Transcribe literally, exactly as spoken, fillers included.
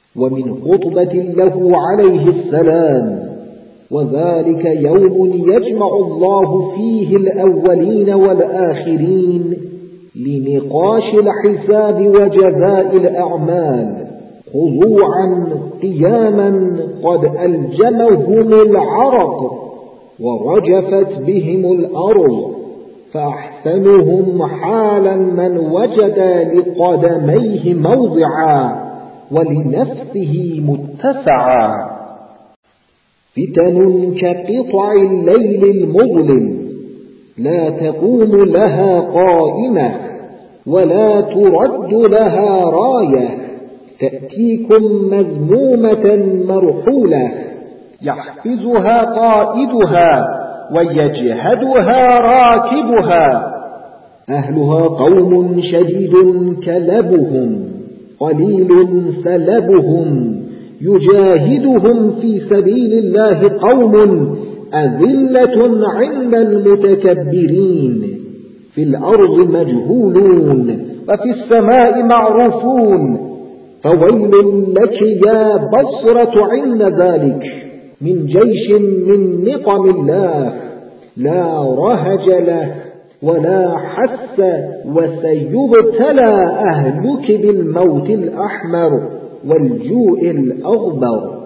ومن خطبة له عليه السلام: وذلك يوم يجمع الله فيه الأولين والآخرين لنقاش الحساب وجزاء الأعمال، خضوعا قياما قد ألجمهم العرق ورجفت بهم الأرض، فأحسنهم حالا من وجد لقدميه موضعا ولنفسه متسعا. فتن كقطع الليل المظلم لا تقوم لها قائمة ولا ترد لها راية، تأتيكم مذمومة مرحولة يحفزها قائدها ويجهدها راكبها، أهلها قوم شديد كلبهم قليل سلبهم، يجاهدهم في سبيل الله قوم أذلة عند المتكبرين، في الأرض مجهولون وفي السماء معروفون. فويل لك يا بصرة عند ذلك من جيش من نقم الله، لا رهج له ولا حس، وسيبتلى أهلك بالموت الأحمر والجوع الأغبر.